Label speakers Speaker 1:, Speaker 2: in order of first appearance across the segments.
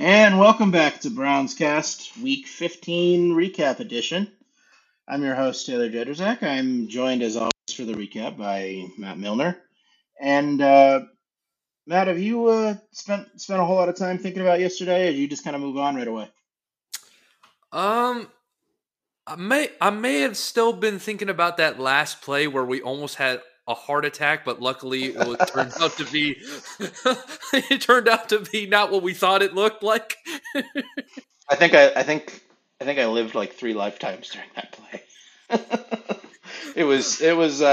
Speaker 1: And welcome back to Browns Cast Week 15 Recap Edition. I'm your host, Taylor Jederzak. I'm joined, as always, for the recap by Matt Milner. And Matt, have you spent a whole lot of time thinking about yesterday, or did you just kind of move on right away?
Speaker 2: Um, I may have still been thinking about that last play where we almost had a heart attack, but luckily turned out to be it turned out to be not what we thought it looked like.
Speaker 1: I think I lived like three lifetimes during that play. It was it was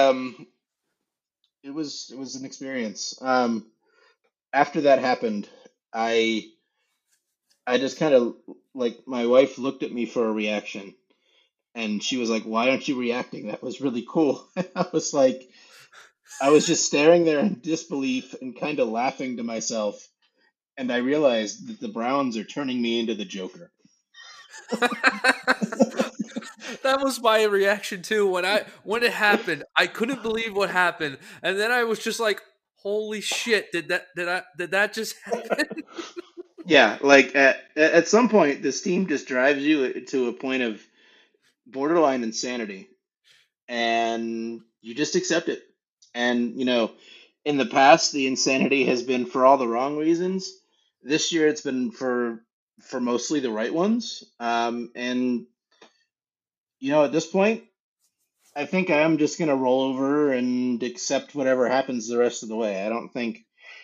Speaker 1: it was an experience. After that happened, I I just kind of like my wife looked at me for a reaction, and she was like, "Why aren't you reacting? That was really cool." I was like, I was just staring there in disbelief and kind of laughing to myself, and I realized that the Browns are turning me into the Joker.
Speaker 2: That was my reaction too when it happened. I couldn't believe what happened, and then I was just like, "Holy shit! Did that just happen?"
Speaker 1: Yeah, like at some point, this team just drives you to a point of borderline insanity, and you just accept it. And in the past, the insanity has been for all the wrong reasons. This year, it's been for mostly the right ones. And at this point, I think I am just gonna roll over and accept whatever happens the rest of the way. I don't think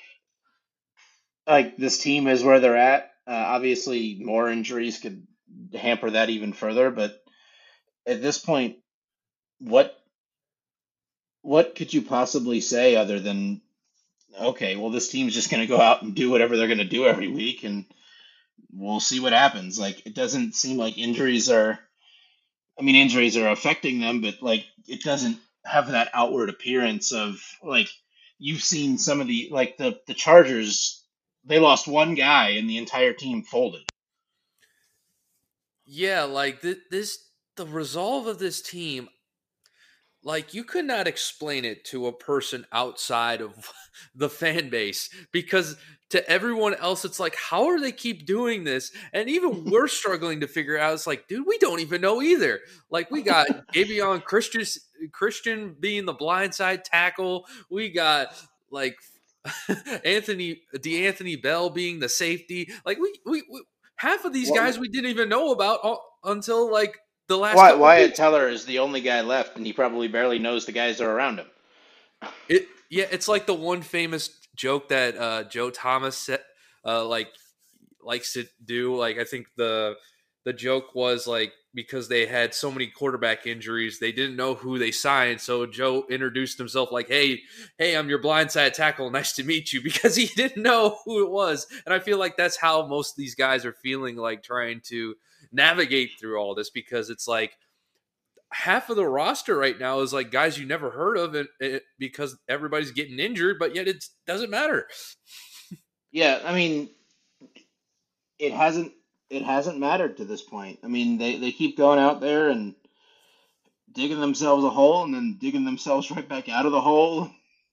Speaker 1: like this team is where they're at. Obviously, more injuries could hamper that even further, but at this point, what what could you possibly say other than okay, well, this team's just going to go out and do whatever they're going to do every week, and we'll see what happens. Like, it doesn't seem like I mean, injuries are affecting them, but like, it doesn't have that outward appearance of like, you've seen some of the Chargers, they lost one guy and the entire team folded.
Speaker 2: Yeah, like the resolve of this team. Like, you could not explain it to a person outside of the fan base, because to everyone else it's like, how are they keep doing this? And even we're struggling to figure out. It's like, dude, we don't even know either. Like, we got Gavion Christian being the blindside tackle. We got like D'Anthony Bell being the safety. Like, we half of these guys we didn't even know about until like the last couple of
Speaker 1: Wyatt
Speaker 2: weeks.
Speaker 1: Teller is the only guy left, and he probably barely knows the guys that are around him.
Speaker 2: It's like the one famous joke that Joe Thomas said, like likes to do. Like, I think the joke was like, because they had so many quarterback injuries, they didn't know who they signed. So Joe introduced himself like, "Hey, I'm your blindside tackle. Nice to meet you," because he didn't know who it was. And I feel like that's how most of these guys are feeling, like trying to navigate through all this, because it's like half of the roster right now is like guys you never heard of, and because everybody's getting injured, but yet it doesn't matter.
Speaker 1: Yeah, I mean, it hasn't it hasn't mattered to this point. I mean, they keep going out there and digging themselves a hole and then digging themselves right back out of the hole.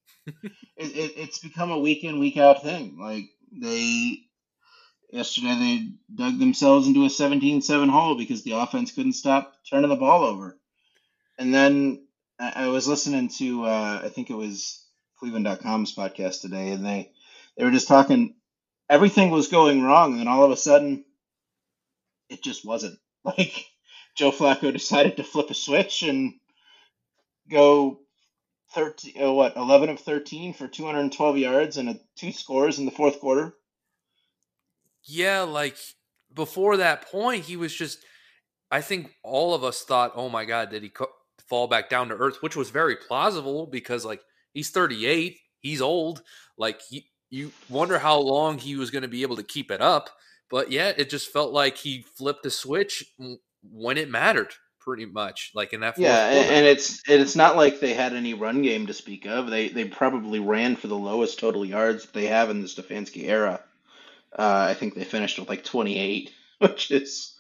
Speaker 1: It's become a week in, week out thing. Like yesterday they dug themselves into a 17-7 hole because the offense couldn't stop turning the ball over. And then I was listening to I think it was Cleveland.com's podcast today, and they were just talking. Everything was going wrong, and then all of a sudden, it just wasn't. Like Joe Flacco decided to flip a switch and go 11 of 13 for 212 yards and two scores in the fourth quarter.
Speaker 2: Yeah, like before that point, he was just. I think all of us thought, "Oh my God, did he fall back down to earth?" Which was very plausible, because like he's 38, he's old. Like, you wonder how long he was going to be able to keep it up. But yeah, it just felt like he flipped a switch when it mattered, pretty much, like in that
Speaker 1: Yeah,
Speaker 2: fourth quarter.
Speaker 1: and it's not like they had any run game to speak of. They probably ran for the lowest total yards they have in the Stefanski era. I think they finished with like 28, which is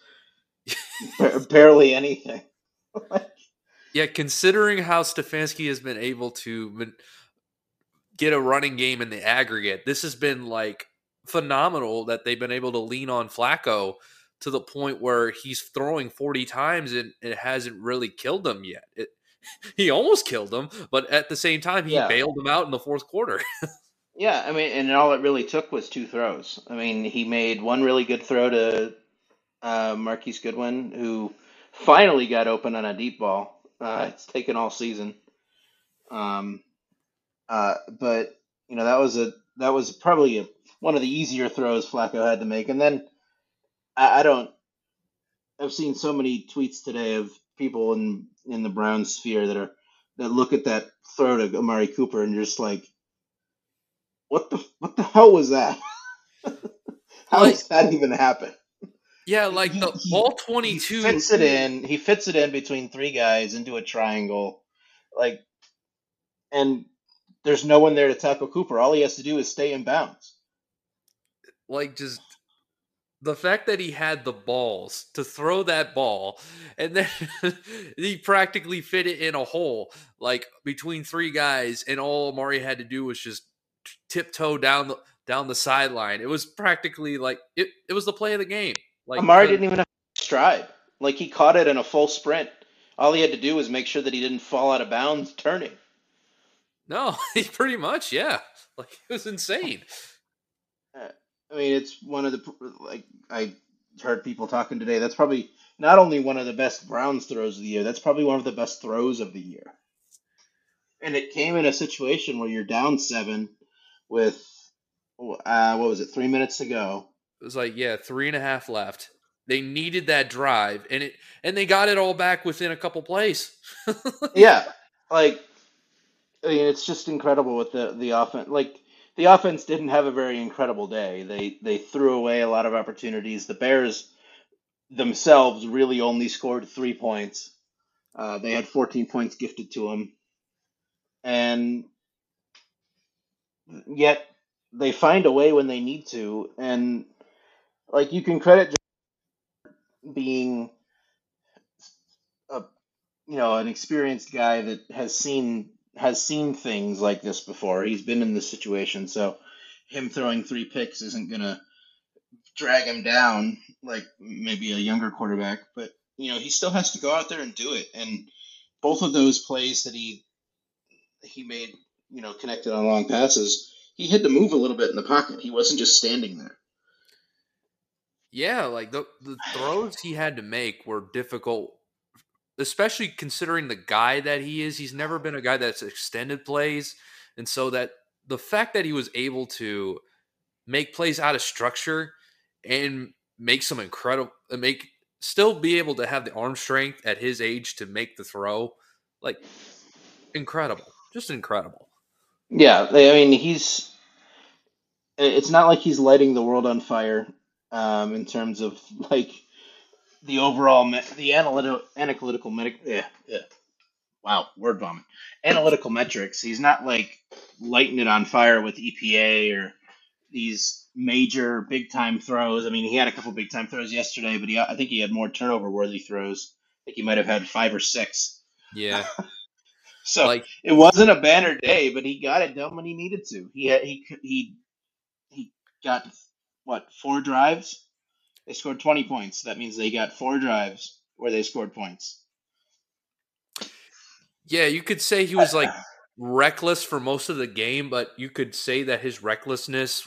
Speaker 1: barely anything.
Speaker 2: Yeah, considering how Stefanski has been able to get a running game in the aggregate, this has been like phenomenal that they've been able to lean on Flacco to the point where he's throwing 40 times and it hasn't really killed him yet. He almost killed him, but at the same time, he
Speaker 1: Yeah.
Speaker 2: bailed him out in the fourth quarter.
Speaker 1: Yeah, I mean, and all it really took was two throws. I mean, he made one really good throw to Marquise Goodwin, who finally got open on a deep ball. It's taken all season. Um, but that was probably one of the easier throws Flacco had to make. And then I don't. I've seen so many tweets today of people in the Browns sphere that look at that throw to Amari Cooper and just like, what the hell was that? How
Speaker 2: Like,
Speaker 1: does that even happen?
Speaker 2: yeah,
Speaker 1: He,
Speaker 2: like the
Speaker 1: he
Speaker 2: all
Speaker 1: he
Speaker 2: 22.
Speaker 1: fits it in. He fits it in between three guys into a triangle, like, and there's no one there to tackle Cooper. All he has to do is stay in bounds.
Speaker 2: Like, just the fact that he had the balls to throw that ball and then he practically fit it in a hole, like between three guys, and all Amari had to do was just tiptoe down the sideline. It was practically like it was the play of the game. Like,
Speaker 1: Amari
Speaker 2: because
Speaker 1: didn't even have to stride. Like he caught it in a full sprint. All he had to do was make sure that he didn't fall out of bounds turning.
Speaker 2: no, he pretty much, yeah. Like, it was insane.
Speaker 1: Uh, I mean, it's one of the like I heard people talking today. That's probably not only one of the best Browns throws of the year. That's probably one of the best throws of the year. And it came in a situation where you're down seven with what was it, 3 minutes to go.
Speaker 2: It was like, yeah, 3.5 left. They needed that drive, and they got it all back within a couple plays.
Speaker 1: Yeah, like I mean, it's just incredible with the offense. Like the offense didn't have a very incredible day. They threw away a lot of opportunities. The Bears themselves really only scored 3 points. They had 14 points gifted to them, and yet they find a way when they need to. And like you can credit just being a an experienced guy that has seen things like this before. He's been in this situation, so him throwing 3 picks isn't gonna drag him down like maybe a younger quarterback. But he still has to go out there and do it. And both of those plays that he made, connected on long passes, he had to move a little bit in the pocket. He wasn't just standing there.
Speaker 2: Yeah, like the throws he had to make were difficult, especially considering the guy that he is. He's never been a guy that's extended plays, and so that the fact that he was able to make plays out of structure and make some incredible make still be able to have the arm strength at his age to make the throw, like, incredible, just incredible.
Speaker 1: Yeah, I mean it's not like he's lighting the world on fire in terms of like the overall the analytical yeah, wow, word vomit. Analytical metrics. He's not like lighting it on fire with EPA or these major big time throws. I mean, he had a couple big time throws yesterday, but I think he had more turnover worthy throws. I think he might have had 5 or 6.
Speaker 2: Yeah,
Speaker 1: So
Speaker 2: like,
Speaker 1: it wasn't a banner day, but he got it done when he needed to. He got what, 4 drives? They scored 20 points. That means they got 4 drives where they scored points.
Speaker 2: yeah, you could say he was like reckless for most of the game, but you could say that his recklessness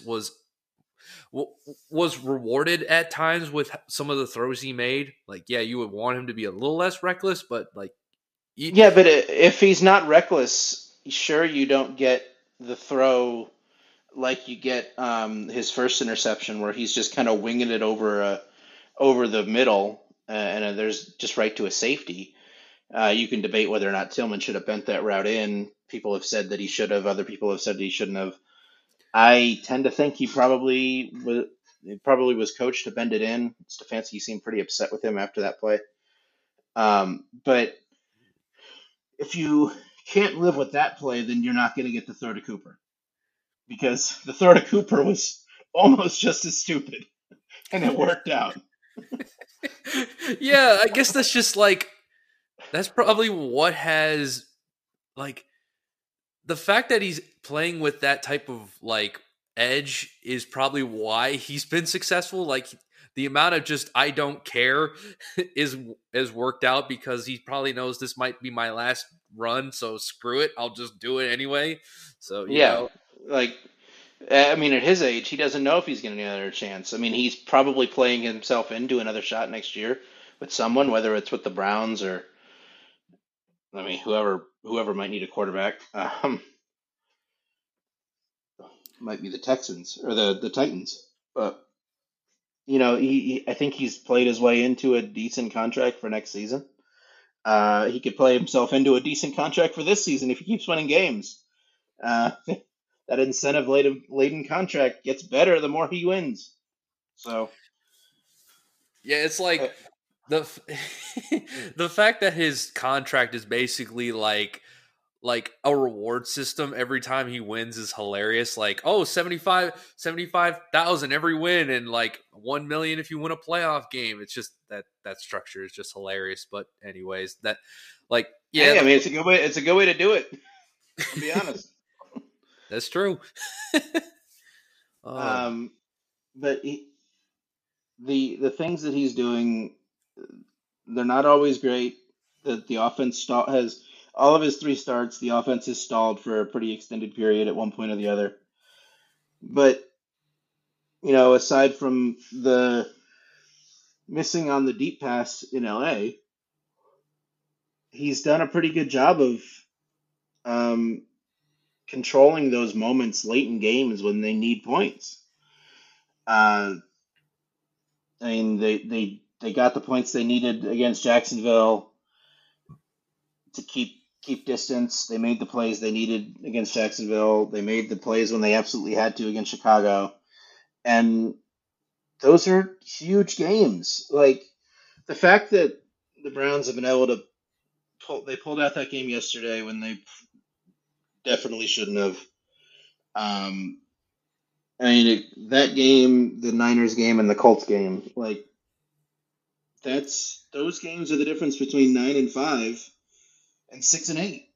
Speaker 2: was rewarded at times with some of the throws he made. Like, yeah, you would want him to be a little less reckless, but like,
Speaker 1: Yeah, but if he's not reckless, sure you don't get the throw like you get his first interception where he's just kind of winging it over the middle, and there's just right to a safety. You can debate whether or not Tillman should have bent that route in. People have said that he should have. Other people have said that he shouldn't have. I tend to think he probably was coached to bend it in. Stefanski seemed pretty upset with him after that play. But if you can't live with that play, then you're not going to get the throw to Cooper because the throw to Cooper was almost just as stupid, and it worked out.
Speaker 2: yeah, I guess that's just like, that's probably what has, like, the fact that he's playing with that type of like edge is probably why he's been successful. Like the amount of just I don't care is worked out because he probably knows this might be my last run, so screw it, I'll just do it anyway. So
Speaker 1: Yeah, like I mean, at his age, he doesn't know if he's getting another chance. I mean, he's probably playing himself into another shot next year with someone, whether it's with the Browns or I mean, whoever might need a quarterback. Might be the Texans or the Titans. But I think he's played his way into a decent contract for next season. He could play himself into a decent contract for this season if he keeps winning games. Uh, that incentive laden contract gets better the more he wins. So,
Speaker 2: yeah, it's
Speaker 1: uh,
Speaker 2: like the the fact that his contract is basically like a reward system every time he wins is hilarious. Like, oh, 75,000 every win and like 1 million if you win a playoff game. It's just that structure is just hilarious. But anyways, that like yeah,
Speaker 1: hey, I mean, it's a good way. It's a good way to do it. I'll be honest.
Speaker 2: that's true. Oh.
Speaker 1: Um, but the things that he's doing, they're not always great. The offense has all of his three starts. The offense has stalled for a pretty extended period at one point or the other. But aside from the missing on the deep pass in LA, he's done a pretty good job of um, controlling those moments late in games when they need points. Uh, I mean, they got the points they needed against Jacksonville to keep distance. They made the plays they needed against Jacksonville. They made the plays when they absolutely had to against Chicago, and those are huge games. Like the fact that the Browns have been able to they pulled out that game yesterday when they definitely shouldn't have. Um, I mean, that game, the Niners game, and the Colts game, like those games are the difference between 9-5 and 6-8.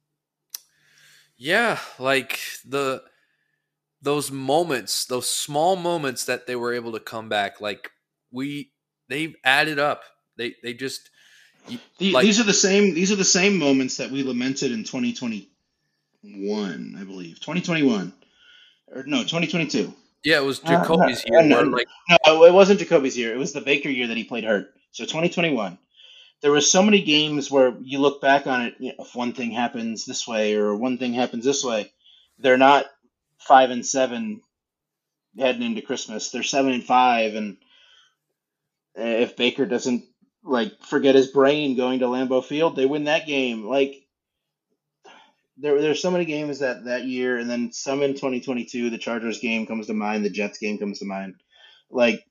Speaker 2: Yeah, like those moments, those small moments that they were able to come back, like they've added up. They just like
Speaker 1: These are the same moments that we lamented in 2021, I believe. 2021 or no, 2022.
Speaker 2: yeah, it was
Speaker 1: No,
Speaker 2: Jacoby's year where
Speaker 1: no,
Speaker 2: like
Speaker 1: no, it wasn't Jacoby's year. It was the Baker year that he played hurt. So 2021. There were so many games where you look back on it, if one thing happens this way or one thing happens this way, they're not 5-7 heading into Christmas. They're 7-5, and if Baker doesn't like forget his brain going to Lambeau Field, they win that game. Like there's so many games that year, and then some in 2022. The Chargers game comes to mind. The Jets game comes to mind. Like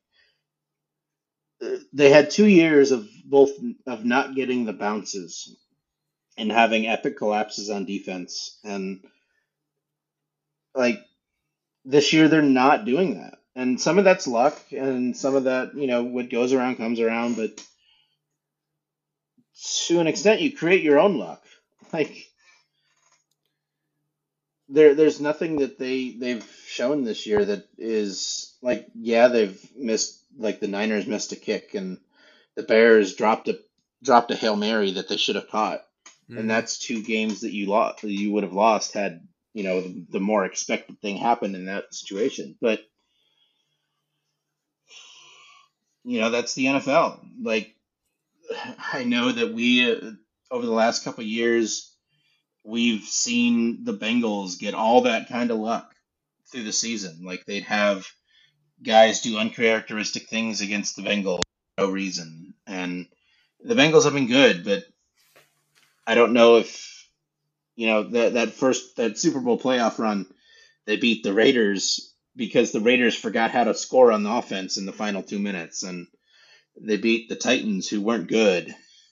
Speaker 1: they had 2 years of both of not getting the bounces and having epic collapses on defense, and like this year they're not doing that. And some of that's luck, and some of that, what goes around comes around. But to an extent, you create your own luck. Like there's nothing that they've shown this year that is like, yeah, they've missed, like the Niners missed a kick and the Bears dropped a Hail Mary that they should have caught. And
Speaker 2: mhm.
Speaker 1: that's two games that you would have lost had, the more expected thing happened in that situation. But that's the NFL. Like I know that we over the last couple of years we've seen the Bengals get all that kind of luck through the season. Like they'd have guys do uncharacteristic things against the Bengals for no reason. And the Bengals have been good, but I don't know if that Super Bowl playoff run they beat the Raiders because the Raiders forgot how to score on the offense in the final 2 minutes, and they beat the Titans who weren't good.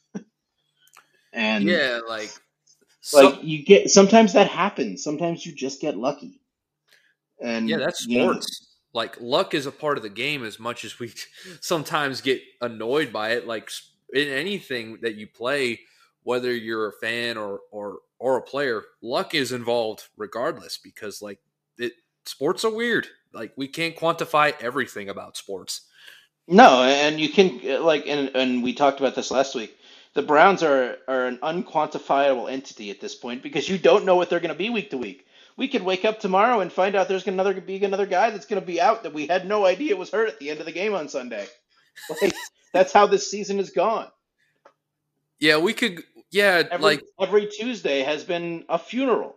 Speaker 1: And
Speaker 2: Yeah, like
Speaker 1: like
Speaker 2: so
Speaker 1: you get sometimes that happens. Sometimes you just get lucky,
Speaker 2: yeah,
Speaker 1: and
Speaker 2: that's sports. Like luck is a part of the game as much as we sometimes get annoyed by it. Like in anything that you play, whether you're a fan or a player, luck is involved regardless because like it sports are weird. Like we can't quantify everything about sports.
Speaker 1: No, and you can and we talked about this last week. The Browns are an unquantifiable entity at this point because you don't know what they're going to be week to week. We could wake up tomorrow and find out there's going to be another guy that's going to be out that we had no idea was hurt at the end of the game on Sunday. Like that's how this season is gone.
Speaker 2: Yeah, we could. Yeah,
Speaker 1: every Tuesday has been a funeral.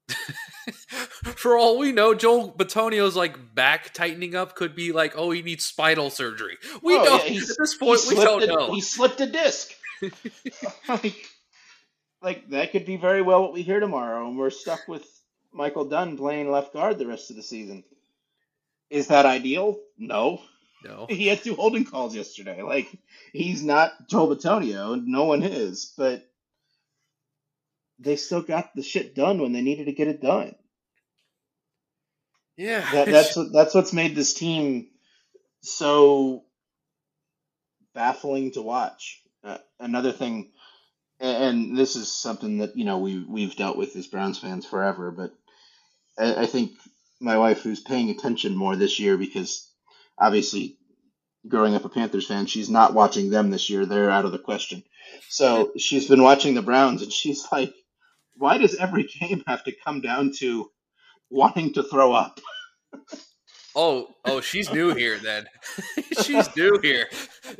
Speaker 2: For all we know, Joel Batonio's like back tightening up could be like, oh, he needs spinal surgery. We don't. Yeah, at this point, we don't know.
Speaker 1: He slipped a disc. like that could be very well what we hear tomorrow, and we're stuck with Michael Dunn playing left guard the rest of the season. Is that ideal? No. He had 2 holding calls yesterday. Like he's not Joel Bitonio, no one is, but they still got the shit done when they needed to get it done.
Speaker 2: Yeah,
Speaker 1: that's what's made this team so baffling to watch. Another thing, and this is something that we've dealt with as Browns fans forever, but I think my wife, who's paying attention more this year, because obviously growing up a Panthers fan, she's not watching them this year; they're out of the question. So she's been watching the Browns, and she's like, why does every game have to come down to wanting to throw up?
Speaker 2: Oh, she's new here then. She's new here.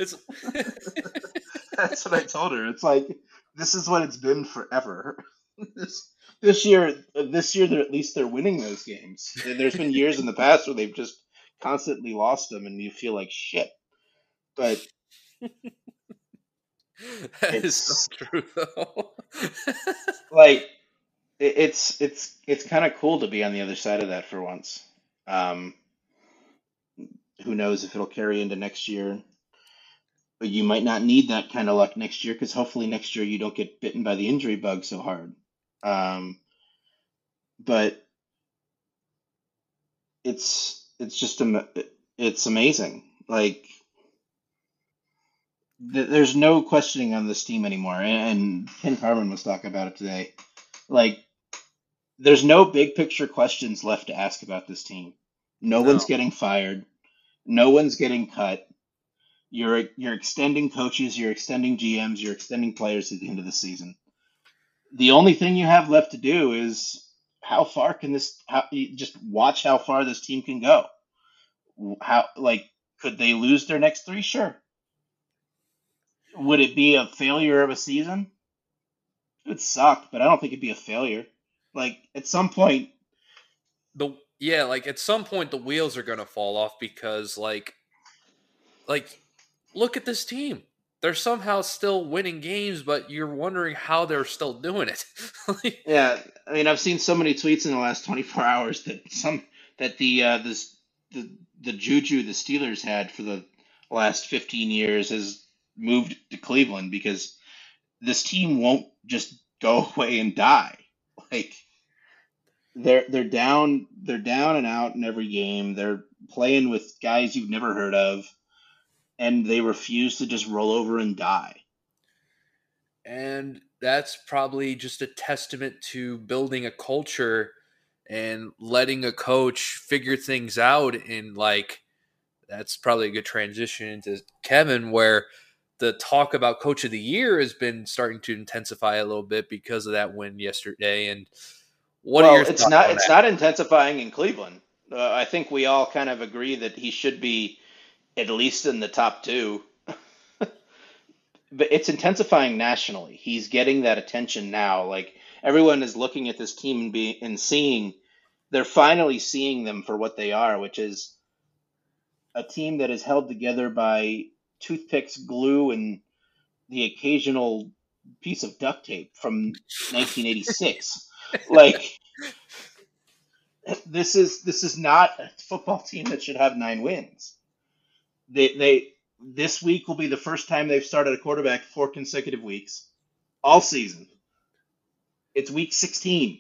Speaker 1: That's what I told her. It's like, this is what it's been forever. This year, at least they're winning those games. There's been years in the past where they've just constantly lost them and you feel like shit. But
Speaker 2: that is so true, though.
Speaker 1: Like, it's kind of cool to be on the other side of that for once. Who knows if it'll carry into next year? But you might not need that kind of luck next year because hopefully next year you don't get bitten by the injury bug so hard. But it's just it's amazing. Like there's no questioning on this team anymore. And Ken Carman was talking about it today. Like there's no big picture questions left to ask about this team. No one's getting fired. No one's getting cut. You're extending coaches, you're extending GMs, you're extending players at the end of the season. The only thing you have left to do is just watch how far this team can go. Could they lose their next 3? Sure. Would it be a failure of a season? It would suck, but I don't think it'd be a failure. Like at some point,
Speaker 2: at some point the wheels are going to fall off because like look at this team. They're somehow still winning games, but you're wondering how they're still doing it.
Speaker 1: Yeah, I mean, I've seen so many tweets in the last 24 hours that the juju the Steelers had for the last 15 years has moved to Cleveland because this team won't just go away and die. Like they're down and out in every game. They're playing with guys you've never heard of. And they refuse to just roll over and die.
Speaker 2: And that's probably just a testament to building a culture and letting a coach figure things out. And that's probably a good transition into Kevin, where the talk about Coach of the Year has been starting to intensify a little bit because of that win yesterday. And
Speaker 1: it's not intensifying in Cleveland. I think we all kind of agree that he should be at least in the top 2. But it's intensifying nationally. He's getting that attention now. Like everyone is looking at this team and seeing, they're finally seeing them for what they are, which is a team that is held together by toothpicks, glue, and the occasional piece of duct tape from 1986. Like this is not a football team that should have 9 wins. This week will be the first time they've started a quarterback 4 consecutive weeks, all season. It's week 16.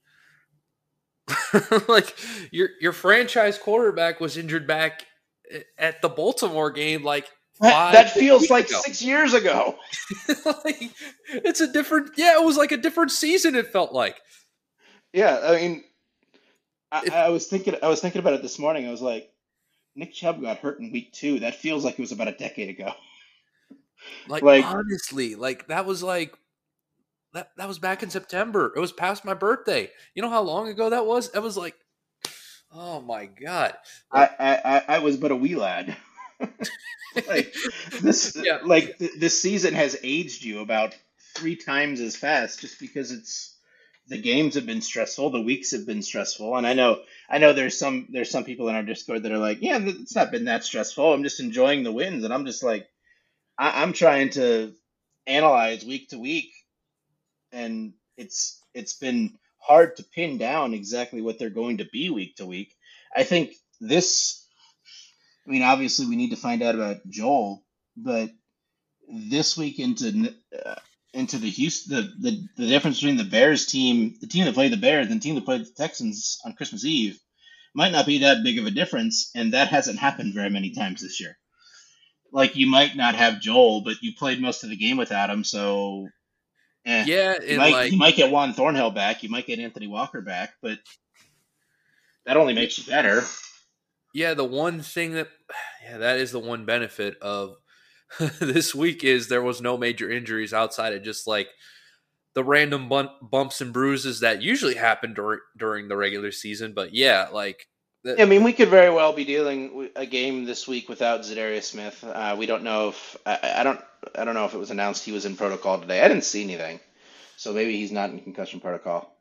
Speaker 2: Like your franchise quarterback was injured back at the Baltimore game. Like
Speaker 1: that feels like 6 years ago.
Speaker 2: It's a different. Yeah, it was like a different season. It felt like.
Speaker 1: Yeah, I mean,
Speaker 2: if
Speaker 1: I was thinking about it this morning. I was like, Nick Chubb got hurt in week 2. That feels like it was about a decade ago.
Speaker 2: like
Speaker 1: Like,
Speaker 2: honestly, like that was like that was back in September. It was past my birthday. You know how long ago that was? It was like, oh my god. Like
Speaker 1: I was but a wee lad. Like
Speaker 2: yeah,
Speaker 1: this season has aged you about 3 times as fast just because it's the games have been stressful, the weeks have been stressful, and I know there's some people in our Discord that are like, yeah, it's not been that stressful. I'm just enjoying the wins, and I'm just like, I'm trying to analyze week to week, and it's been hard to pin down exactly what they're going to be week to week. I think this I mean, obviously, we need to find out about Joel, but this week into the Houston the difference between the Bears team, the team that played the Bears, and the team that played the Texans on Christmas Eve, might not be that big of a difference, and that hasn't happened very many times this year. Like you might not have Joel, but you played most of the game without him, so
Speaker 2: yeah, and like
Speaker 1: you might get Juan Thornhill back, you might get Anthony Walker back, but that only makes you better.
Speaker 2: yeah, the one thing that yeah, that is the one benefit of this week is there was no major injuries outside of just like the random bumps and bruises that usually happen during the regular season. But yeah, like that.
Speaker 1: I mean, we could very well be dealing with a game this week without Zadarius Smith. We don't know if I don't know if it was announced he was in protocol today. I didn't see anything, so maybe he's not in concussion protocol.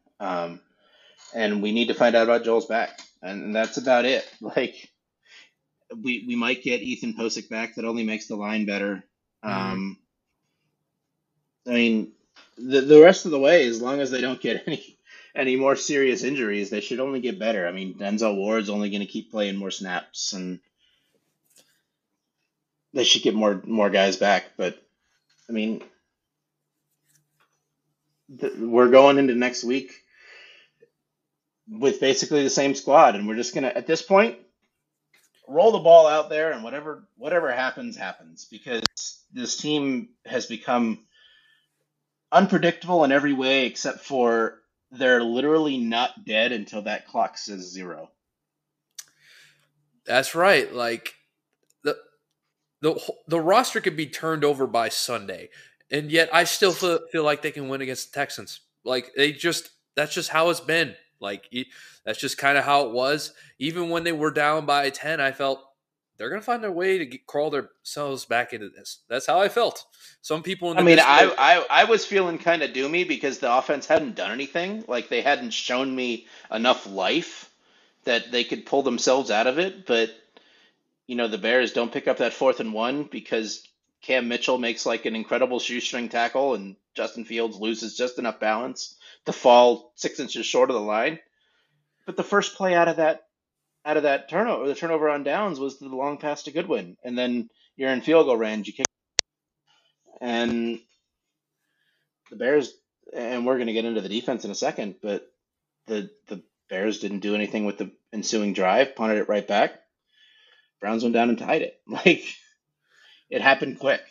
Speaker 1: And we need to find out about Joel's back, and that's about it. Like we might get Ethan Posick back. That only makes the line better.
Speaker 2: Mhm.
Speaker 1: Um, I mean, the rest of the way, as long as they don't get any more serious injuries, they should only get better. I mean, Denzel Ward's only going to keep playing more snaps, and they should get more guys back. But I mean, we're going into next week with basically the same squad, and we're just gonna at this point roll the ball out there, and whatever happens happens because this team has become unpredictable in every way except for they're literally not dead until that clock says 0.
Speaker 2: That's right. Like the the roster could be turned over by Sunday, and yet I still feel like they can win against the Texans. Like they just that's just how it's been. Like that's just kind of how it was. Even when they were down by 10, I felt they're gonna find their way to crawl themselves back into this. That's how I felt. Some people in
Speaker 1: I
Speaker 2: the
Speaker 1: mean,
Speaker 2: Discord,
Speaker 1: I was feeling kind of doomy because the offense hadn't done anything. Like they hadn't shown me enough life that they could pull themselves out of it. But the Bears don't pick up that 4th and 1 because Cam Mitchell makes like an incredible shoestring tackle and Justin Fields loses just enough balance to fall 6 inches short of the line. But the first play out of that turnover, the turnover on downs was the long pass to Goodwin, and then you're in field goal range. You kick, and the Bears, and we're going to get into the defense in a second, but the Bears didn't do anything with the ensuing drive, punted it right back. Browns went down and tied it. Like it happened quick.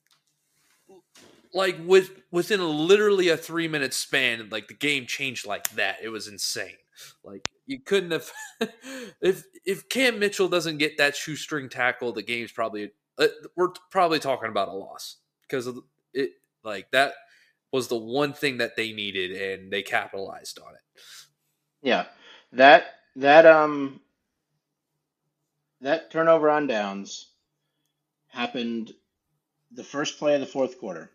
Speaker 2: like within literally a 3 minute span, like the game changed like that. It was insane. Like you couldn't have if Cam Mitchell doesn't get that shoestring tackle, the game's probably we're probably talking about a loss because of it. Like that was the one thing that they needed, and they capitalized on it.
Speaker 1: Yeah, that that um that turnover on downs happened the first play of the fourth quarter.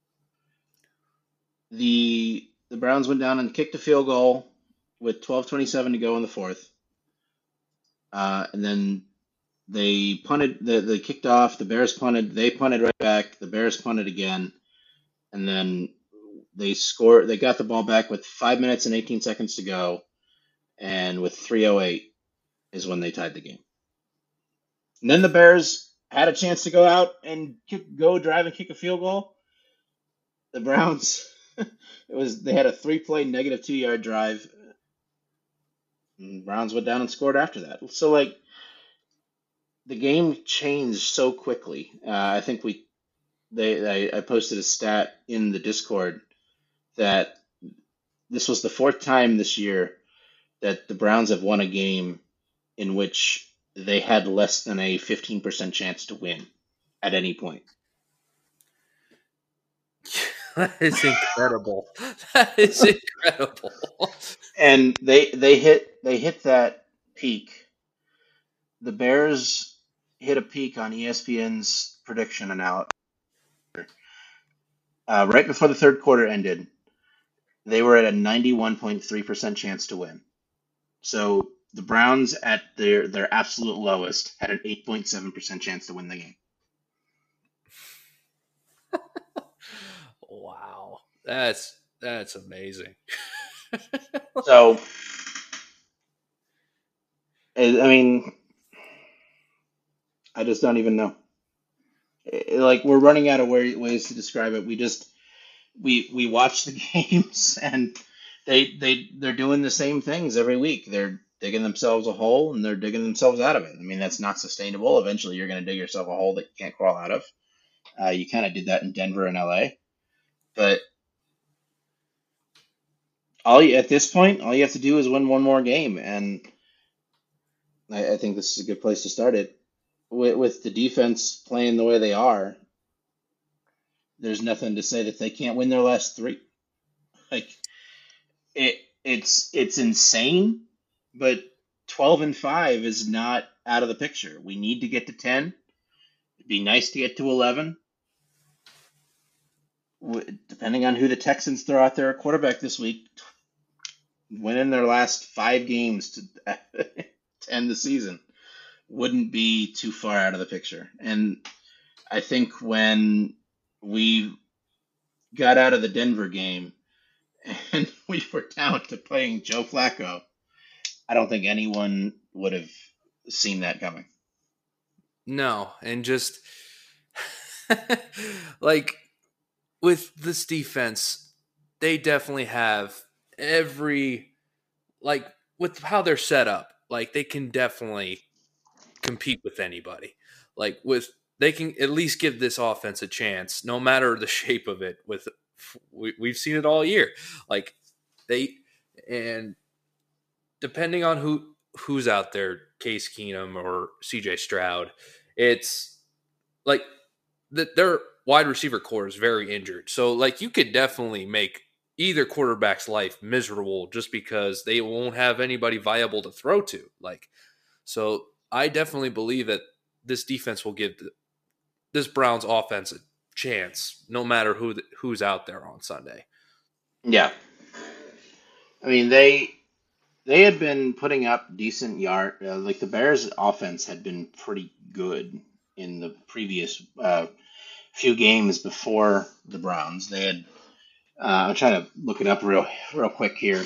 Speaker 1: The Browns went down and kicked a field goal with 12:27 to go in the fourth, and then they punted. They kicked off. The Bears punted. They punted right back. The Bears punted again, and then they scored. They got the ball back with 5 minutes and 18 seconds to go, and with 3:08 is when they tied the game. And then the Bears had a chance to go out and go drive and kick a field goal. The Browns, they had a 3-play negative 2-yard drive. And Browns went down and scored after that. So like the game changed so quickly. I think I posted a stat in the Discord that this was the 4th time this year that the Browns have won a game in which they had less than a 15% chance to win at any point.
Speaker 2: That is incredible. That is incredible.
Speaker 1: And they hit that peak. The Bears hit a peak on ESPN's prediction analysis right before the third quarter ended. They were at a 91.3% chance to win. So the Browns at their absolute lowest had an 8.7% chance to win the game.
Speaker 2: Wow. That's amazing.
Speaker 1: So I mean, I just don't even know. Like we're running out of ways to describe it. We watch the games and they're doing the same things every week. They're digging themselves a hole and they're digging themselves out of it. I mean, that's not sustainable. Eventually, you're going to dig yourself a hole that you can't crawl out of. You kind of did that in Denver and LA, but at this point, all you have to do is win one more game, and I think this is a good place to start it. With the defense playing the way they are, there's nothing to say that they can't win their last three. Like it's insane, but 12-5 is not out of the picture. We need to get to 10. It'd be nice to get to 11. Depending on who the Texans throw out there at quarterback this week, winning their last 5 games to end the season wouldn't be too far out of the picture. And I think when we got out of the Denver game and we were down to playing Joe Flacco, I don't think anyone would have seen that coming.
Speaker 2: No, and just like with this defense, they definitely have like with how they're set up, like they can definitely compete with anybody. Like they can at least give this offense a chance, no matter the shape of it. We've seen it all year. Like and depending on who's out there, Case Keenum or CJ Stroud, it's like their wide receiver core is very injured. So like you could definitely make either quarterback's life miserable just because they won't have anybody viable to throw to. Like, so I definitely believe that this defense will give this Browns offense a chance, no matter who's out there on Sunday.
Speaker 1: Yeah, I mean they had been putting up decent yard. Like the Bears' offense had been pretty good in the previous few games before the Browns. They had. I'm trying to look it up real quick here.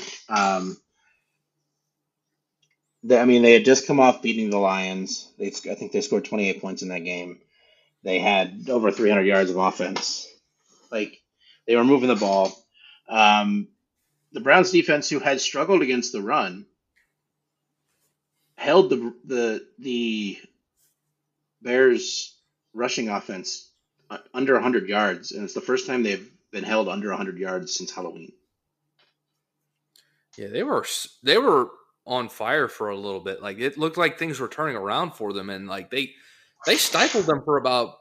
Speaker 1: I mean, they had just come off beating the Lions. I think they scored 28 points in that game. They had over 300 yards of offense. Like they were moving the ball. The Browns defense, who had struggled against the run, held the Bears rushing offense under 100 yards, and it's the first time they've been held under 100 yards since Halloween.
Speaker 2: Yeah, they were on fire for a little bit. Like it looked like things were turning around for them, and like they stifled them for about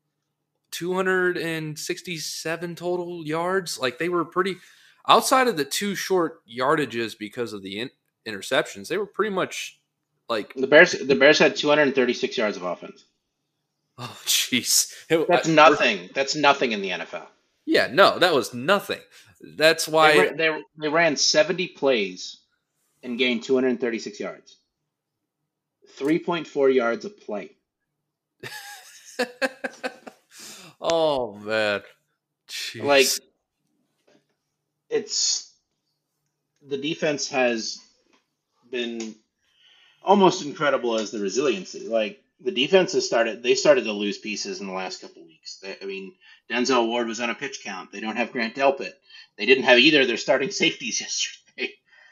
Speaker 2: 267 total yards. Like they were pretty outside of the 2 short yardages because of the interceptions. They were pretty much like
Speaker 1: The Bears had 236 yards of offense.
Speaker 2: oh jeez.
Speaker 1: That's nothing. That's nothing in the NFL.
Speaker 2: Yeah, no, that was nothing. That's why
Speaker 1: They ran 70 plays and gained 236 yards. 3.4 yards a play.
Speaker 2: oh man. Jeez.
Speaker 1: Like it's the defense has been almost incredible as the resiliency. Like the defense started to lose pieces in the last couple of weeks. I mean, Denzel Ward was on a pitch count. They don't have Grant Delpit. They didn't have either of their starting safeties yesterday.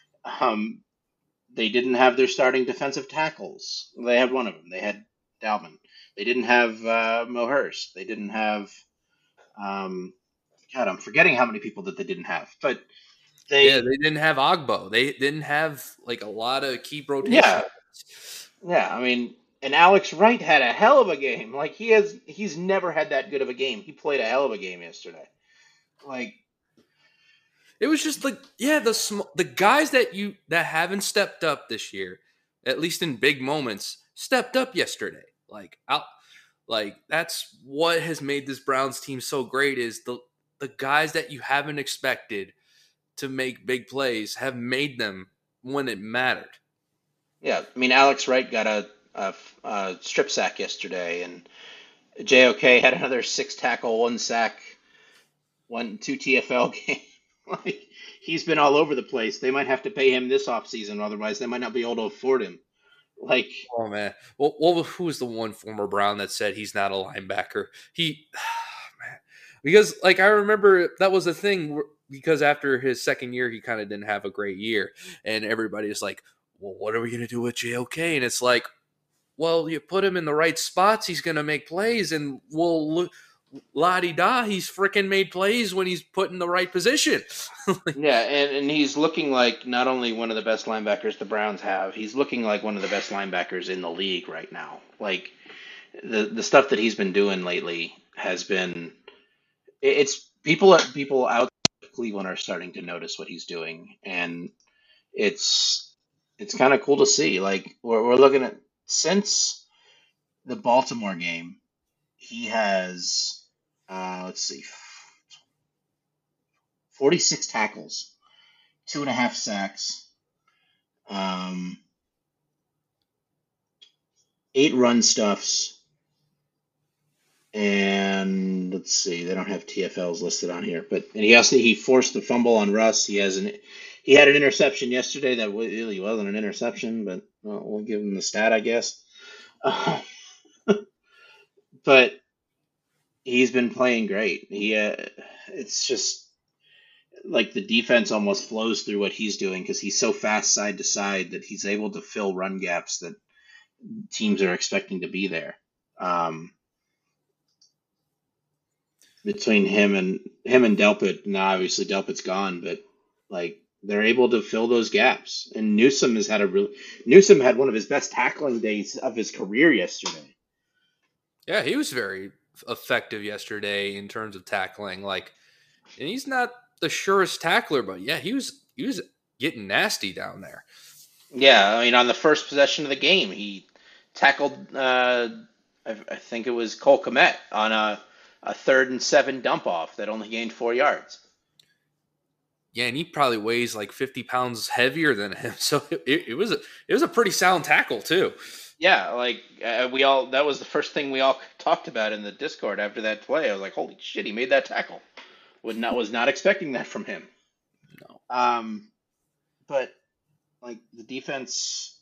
Speaker 1: They didn't have their starting defensive tackles. They had one of them. They had Dalvin. They didn't have Mo Hurst. They didn't have God. I'm forgetting how many people that they didn't have. But
Speaker 2: Yeah,
Speaker 1: They
Speaker 2: they didn't have Ogbo. They didn't have like a lot of key rotational.
Speaker 1: yeah, yeah. I mean, and Alex Wright had a hell of a game. Like he's never had that good of a game. He played a hell of a game yesterday. Like
Speaker 2: It was just like, yeah, the guys that haven't stepped up this year, at least in big moments, stepped up yesterday. Like that's what has made this Browns team so great is the guys that you haven't expected to make big plays have made them when it mattered.
Speaker 1: yeah, I mean Alex Wright got a strip sack yesterday, and JOK had another six tackle, one sack, two TFL game. Like he's been all over the place. They might have to pay him this offseason, otherwise they might not be able to afford him. Like
Speaker 2: Oh man, who was the one former Brown that said he's not a linebacker? Man, because like I remember that was the thing because after his second year he kind of didn't have a great year, and everybody was like, "Well, what are we gonna do with JOK?" And it's like, well, you put him in the right spots, he's gonna make plays, and we'll look. La di da, he's freaking made plays when he's put in the right position.
Speaker 1: yeah, and he's looking like not only one of the best linebackers the Browns have, he's looking like one of the best linebackers in the league right now. Like the stuff that he's been doing lately has been it's people out of Cleveland are starting to notice what he's doing, and it's it's kind of cool to see. Like we're looking at since the Baltimore game, he has let's see, 46 tackles, 2.5 sacks, um, 8 run stuffs, and let's see, they don't have TFLs listed on here, but and he forced the fumble on Russ. He had an interception yesterday that really wasn't an interception, but well, we'll give him the stat, I guess. But he's been playing great. It's just like the defense almost flows through what he's doing because he's so fast side to side that he's able to fill run gaps that teams are expecting to be there. Um, Between him and Delpit, now obviously Delpit's gone, but like they're able to fill those gaps. And Newsom had one of his best tackling days of his career yesterday.
Speaker 2: Yeah, he was very effective yesterday in terms of tackling. Like, and he's not the surest tackler, but yeah, he was getting nasty down there.
Speaker 1: Yeah, I mean on the first possession of the game, he tackled I think it was Cole Kmet on a 3rd and 7 dump off that only gained 4 yards.
Speaker 2: Yeah, and he probably weighs like 50 pounds heavier than him, so it was a pretty sound tackle too.
Speaker 1: Yeah, like we all that was the first thing we all talked about in the Discord after that play. I was like, "Holy shit, he made that tackle." Was not expecting that from him.
Speaker 2: No.
Speaker 1: But like the defense,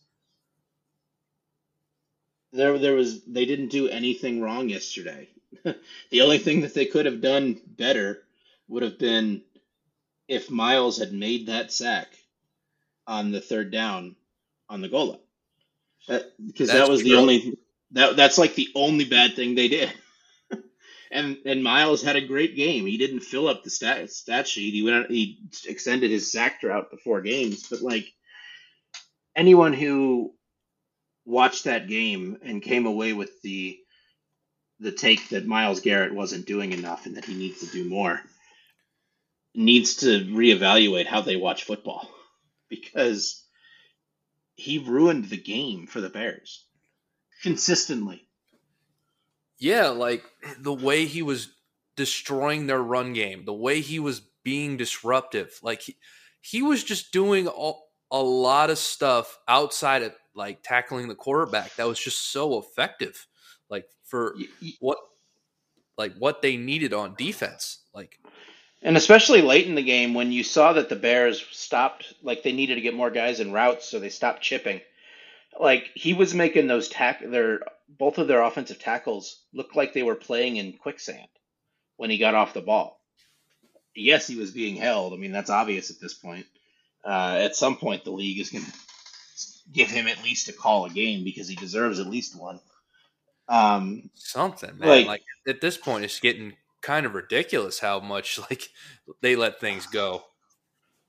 Speaker 1: they didn't do anything wrong yesterday. The only thing that they could have done better would have been if Miles had made that sack on the 3rd down on the goal line. Because that
Speaker 2: That's
Speaker 1: was the
Speaker 2: true.
Speaker 1: only that's like the only bad thing they did. And Miles had a great game. He didn't fill up the stat sheet. He extended his sack drought to 4 games. But like anyone who watched that game and came away with the take that Miles Garrett wasn't doing enough and that he needs to do more needs to reevaluate how they watch football because he ruined the game for the Bears consistently.
Speaker 2: Yeah, like the way he was destroying their run game, the way he was being disruptive. Like he was just doing a lot of stuff outside of like tackling the quarterback that was just so effective. Like for what what they needed on defense. Like
Speaker 1: And especially late in the game when you saw that the Bears stopped, like they needed to get more guys in routes, so they stopped chipping. Like he was making their both of their offensive tackles look like they were playing in quicksand when he got off the ball. Yes, he was being held. I mean, that's obvious at this point. At some point, the league is going to give him at least a call a game because he deserves at least one.
Speaker 2: something, man.
Speaker 1: Like
Speaker 2: Like at this point it's getting kind of ridiculous how much like they let things go.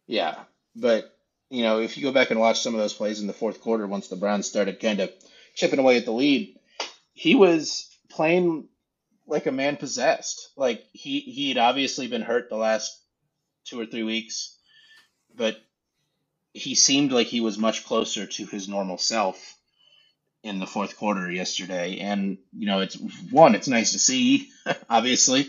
Speaker 1: Yeah, but if you go back and watch some of those plays in the fourth quarter, once the Browns started kind of chipping away at the lead, he was playing like a man possessed. Like he had obviously been hurt the last 2 or 3 weeks, but he seemed like he was much closer to his normal self in the fourth quarter yesterday. And it's one, it's nice to see, obviously.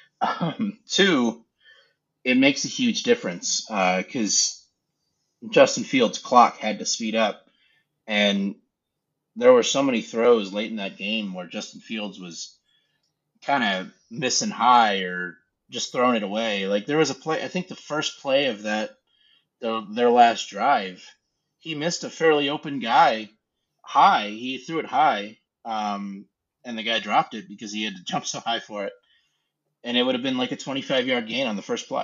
Speaker 1: Two, it makes a huge difference because Justin Fields' clock had to speed up, and there were so many throws late in that game where Justin Fields was kind of missing high or just throwing it away. Like there was a play, I think the first play of their last drive, he missed a fairly open guy high. He threw it high, and the guy dropped it because he had to jump so high for it, and it would have been like a 25-yard gain on the first play.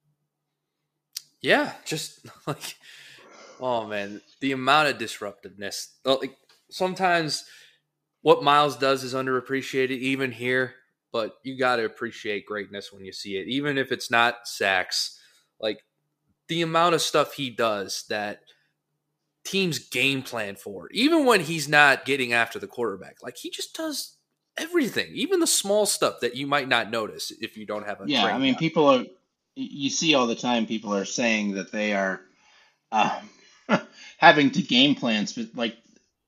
Speaker 2: Yeah, just like, oh man, the amount of disruptiveness. Like sometimes what Miles does is underappreciated, even here. But you got to appreciate greatness when you see it, even if it's not sacks. Like the amount of stuff he does that teams game plan for, even when he's not getting after the quarterback. Like he just does everything, even the small stuff that you might not notice if you don't have a
Speaker 1: Yeah, I
Speaker 2: trained
Speaker 1: mean,
Speaker 2: eye.
Speaker 1: people are, you see all the time, people are saying that they are um, having to game plans, but like,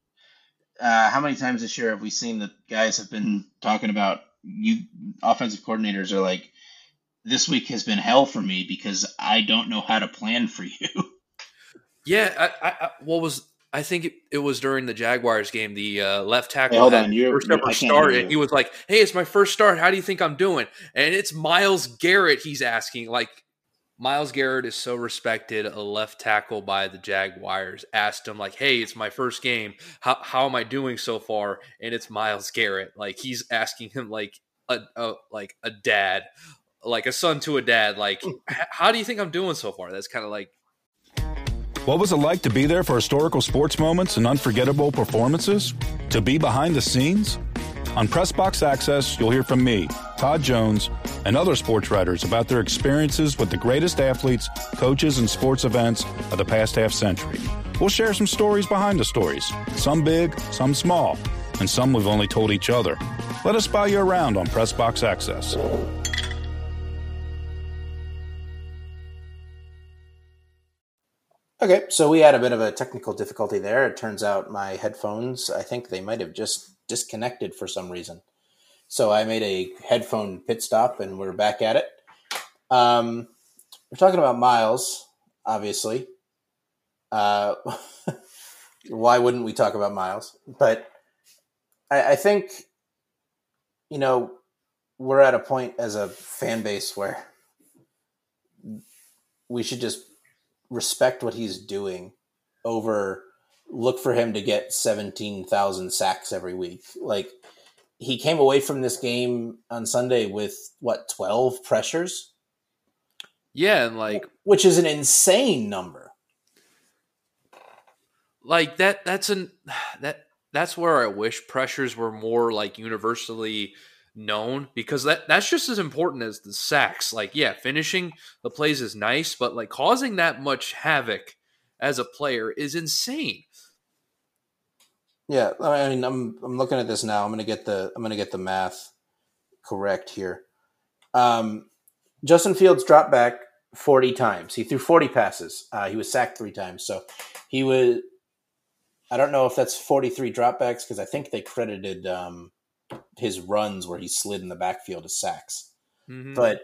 Speaker 1: how many times this year have we seen that guys have been talking about offensive coordinators are like, this week has been hell for me because I don't know how to plan for you.
Speaker 2: Yeah, what was I think it was during the Jaguars game. The left
Speaker 1: Hey,
Speaker 2: tackle
Speaker 1: hold
Speaker 2: had
Speaker 1: on,
Speaker 2: first
Speaker 1: you're
Speaker 2: ever
Speaker 1: I can't hear
Speaker 2: start, and
Speaker 1: you.
Speaker 2: he was like, "Hey, it's my first start. How do you think I'm doing?" And it's Miles Garrett. He's asking, like, Miles Garrett is so respected. A left tackle by the Jaguars asked him, like, "Hey, it's my first game. How am I doing so far?" And it's Miles Garrett. Like he's asking him like a dad, like a son to a dad. Like, how do you think I'm doing so far? That's kind of like.
Speaker 3: What was it like to be there for historical sports moments and unforgettable performances? To be behind the scenes? On Pressbox Access, you'll hear from me, Todd Jones, and other sports writers about their experiences with the greatest athletes, coaches, and sports events of the past half century. We'll share some stories behind the stories, some big, some small, and some we've only told each other. Let us spy you around on Pressbox Access.
Speaker 4: Okay, so we had a bit of a technical difficulty there. It turns out my headphones, I think they might have just disconnected for some reason. So I made a headphone pit stop and we're back at it. We're talking about Miles, obviously. Why wouldn't we talk about Miles? But I think, we're at a point as a fan base where we should just respect what he's doing over look for him to get 17,000 sacks every week. Like he came away from this game on Sunday with 12 pressures?
Speaker 2: Yeah, and like
Speaker 4: which is an insane number.
Speaker 2: Like that's where I wish pressures were more like universally known, because that's just as important as the sacks. Like, yeah, finishing the plays is nice, but like causing that much havoc as a player is insane.
Speaker 4: Yeah, I mean, I'm looking at this now. I'm gonna get the math correct here. Justin Fields dropped back 40 times. He threw 40 passes. He was sacked 3 times. So he was. I don't know if that's 43 dropbacks because I think they credited his runs where he slid in the backfield as sacks.
Speaker 2: Mm-hmm.
Speaker 4: But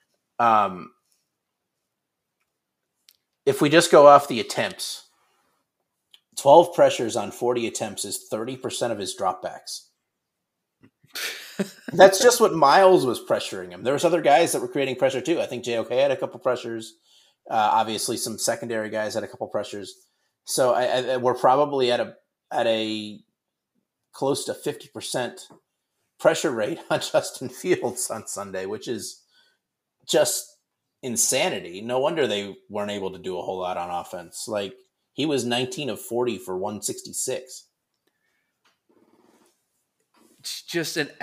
Speaker 4: if we just go off the attempts, 12 pressures on 40 attempts is 30% of his dropbacks. That's just what Miles was pressuring him. There was other guys that were creating pressure too. I think JOK had a couple pressures. Obviously, some secondary guys had a couple pressures. So we're probably at a close to 50% pressure rate on Justin Fields on Sunday, which is just insanity. No wonder they weren't able to do a whole lot on offense. Like he was 19 of 40 for 166.
Speaker 2: It's just an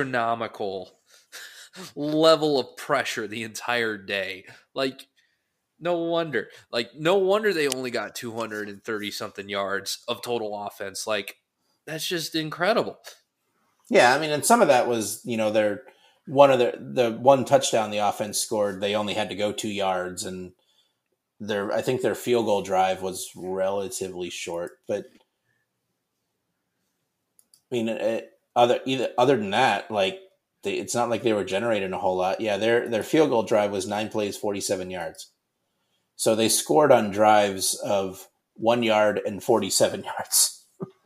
Speaker 2: astronomical level of pressure the entire day. Like No wonder. Like, no wonder they only got 230 something yards of total offense. Like, that's just incredible.
Speaker 4: Yeah, I mean, and some of that was, the one touchdown the offense scored, they only had to go 2 yards, and I think their field goal drive was relatively short. But I mean, other than that, like it's not like they were generating a whole lot. Yeah, their field goal drive was 9 plays, 47 yards. So they scored on drives of 1 yard and 47 yards.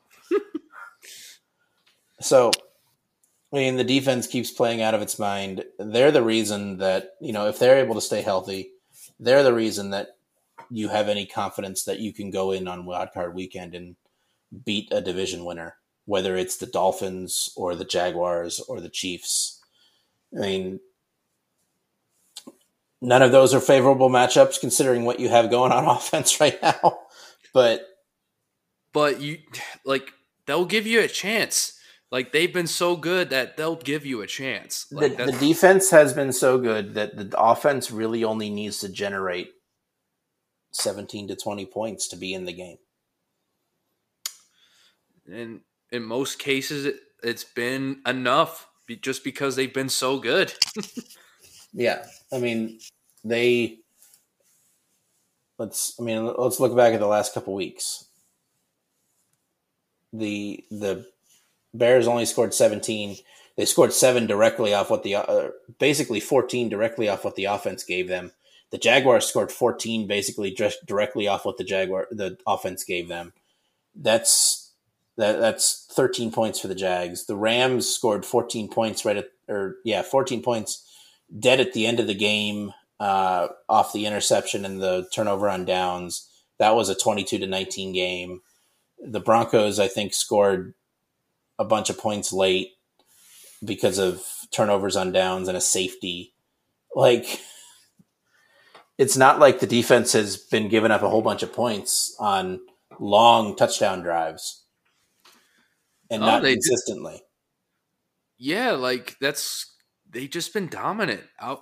Speaker 4: So, I mean, the defense keeps playing out of its mind. They're the reason that, if they're able to stay healthy, they're the reason that you have any confidence that you can go in on wildcard weekend and beat a division winner, whether it's the Dolphins or the Jaguars or the Chiefs. I mean, none of those are favorable matchups considering what you have going on offense right now. But
Speaker 2: you they'll give you a chance. Like, they've been so good that they'll give you a chance. Like,
Speaker 4: the defense has been so good that the offense really only needs to generate 17 to 20 points to be in the game.
Speaker 2: And in most cases, it's been enough just because they've been so good.
Speaker 4: Yeah. I mean, let's look back at the last couple weeks. The Bears only scored 17. They scored 7 directly off what basically 14 directly off what the offense gave them. The Jaguars scored 14 basically just directly off what the offense gave them. That's 13 points for the Jags. The Rams scored 14 points 14 points dead at the end of the game off the interception and the turnover on downs. That was a 22-19 game. The Broncos, I think, scored a bunch of points late because of turnovers on downs and a safety. Like, it's not like the defense has been giving up a whole bunch of points on long touchdown drives and not consistently.
Speaker 2: Yeah, like they've just been dominant. I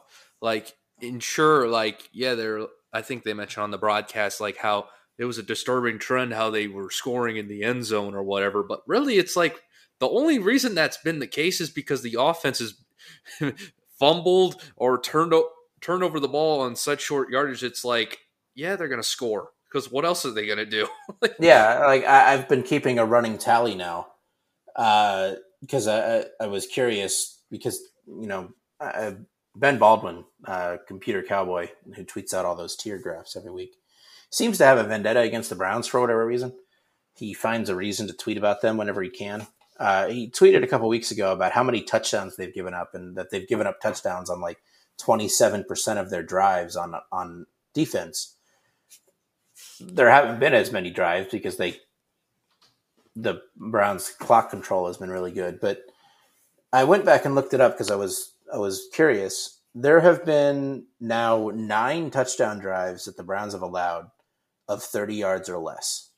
Speaker 2: think they mentioned on the broadcast like how it was a disturbing trend how they were scoring in the end zone or whatever, but really it's like the only reason that's been the case is because the offense has fumbled or turned over the ball on such short yardage. It's like, yeah, they're going to score because what else are they going to do?
Speaker 4: Yeah, like I've been keeping a running tally now because I was curious because, Ben Baldwin, Computer Cowboy, who tweets out all those tier graphs every week, seems to have a vendetta against the Browns for whatever reason. He finds a reason to tweet about them whenever he can. He tweeted a couple weeks ago about how many touchdowns they've given up and that they've given up touchdowns on like 27% of their drives on defense. There haven't been as many drives because the Browns' clock control has been really good. But I went back and looked it up because I was curious. There have been now 9 touchdown drives that the Browns have allowed of 30 yards or less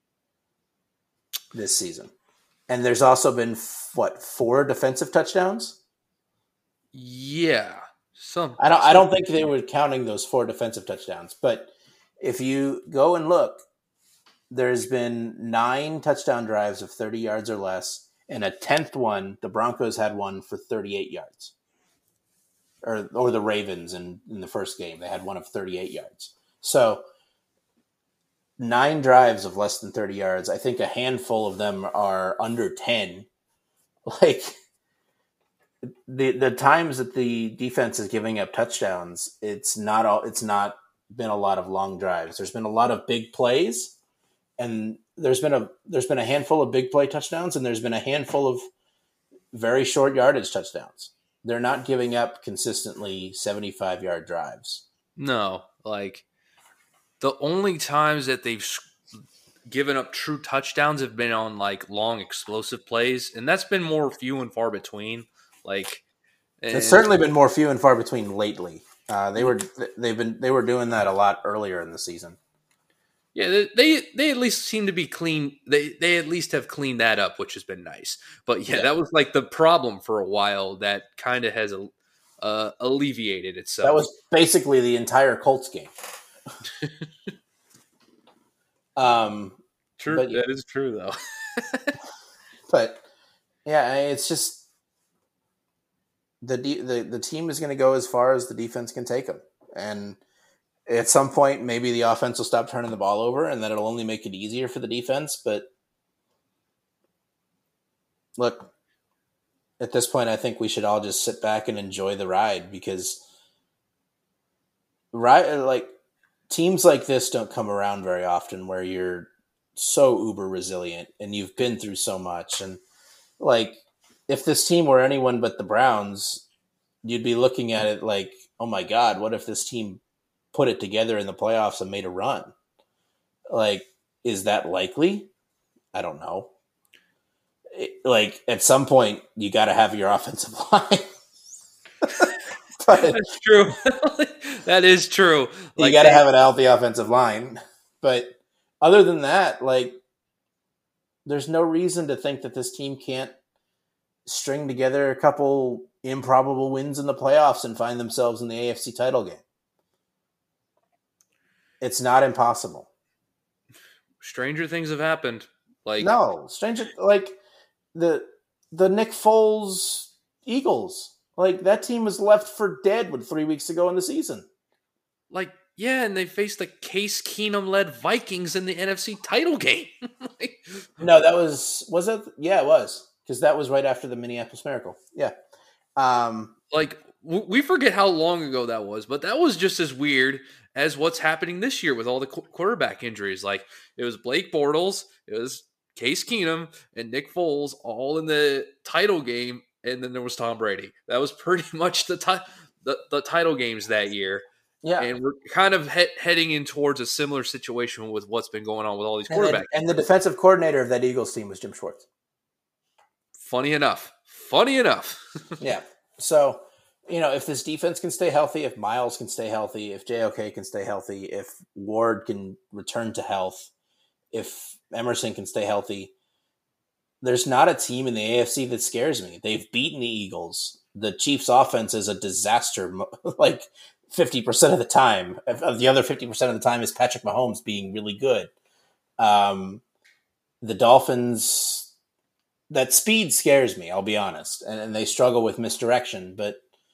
Speaker 4: this season. And there's also been, 4 defensive touchdowns?
Speaker 2: Yeah.
Speaker 4: I don't think they were counting those 4 defensive touchdowns. But if you go and look, there's been 9 touchdown drives of 30 yards or less. And a 10th one, the Broncos had one for 38 yards. Or the Ravens in the first game. They had one of 38 yards. So 9 drives of less than 30 yards. I think a handful of them are under 10. Like the times that the defense is giving up touchdowns, it's not been a lot of long drives. There's been a lot of big plays, and there's been a handful of big play touchdowns, and there's been a handful of very short yardage touchdowns. They're not giving up consistently 75-yard drives.
Speaker 2: No, like the only times that they've given up true touchdowns have been on like long explosive plays, and that's been more few and far between. Like
Speaker 4: it's certainly been more few and far between lately. They were doing that a lot earlier in the season.
Speaker 2: Yeah, they at least seem to be clean. They at least have cleaned that up, which has been nice. But yeah, that was like the problem for a while that kind of has alleviated itself.
Speaker 4: That was basically the entire Colts game.
Speaker 2: True,
Speaker 4: but
Speaker 2: that is true though.
Speaker 4: but yeah, it's just the team is going to go as far as the defense can take them, and at some point maybe the offense will stop turning the ball over, and then it'll only make it easier for the defense. But look, at this point, I think we should all just sit back and enjoy the ride, because teams like this don't come around very often, where you're so uber resilient and you've been through so much. And like, if this team were anyone but the Browns, you'd be looking at it like, oh my God, what if this team put it together in the playoffs and made a run? Like, is that likely? I don't know. Like, at some point, you got to have your offensive line.
Speaker 2: That's true. That is true.
Speaker 4: You got to have a healthy offensive line. But other than that, like, there's no reason to think that this team can't string together a couple improbable wins in the playoffs and find themselves in the AFC title game. It's not impossible.
Speaker 2: Stranger things have happened. Like
Speaker 4: the Nick Foles Eagles. Like, that team was left for dead 3 weeks ago in the season.
Speaker 2: Like, yeah, and they faced the Case Keenum-led Vikings in the NFC title game.
Speaker 4: No, that was it? Yeah, it was. Because that was right after the Minneapolis Miracle. Yeah.
Speaker 2: We forget how long ago that was, but that was just as weird as what's happening this year with all the quarterback injuries. Like, it was Blake Bortles, it was Case Keenum, and Nick Foles all in the title game, and then there was Tom Brady. That was pretty much the title games that year.
Speaker 4: Yeah.
Speaker 2: And we're kind of heading in towards a similar situation with what's been going on with all these quarterbacks.
Speaker 4: And the defensive coordinator of that Eagles team was Jim Schwartz.
Speaker 2: Funny enough.
Speaker 4: Yeah. So, if this defense can stay healthy, if Miles can stay healthy, if JOK can stay healthy, if Ward can return to health, if Emerson can stay healthy, there's not a team in the AFC that scares me. They've beaten the Eagles. The Chiefs' offense is a disaster, like 50% of the time. Of the other 50% of the time is Patrick Mahomes being really good. The Dolphins, that speed scares me, I'll be honest. And they struggle with misdirection, but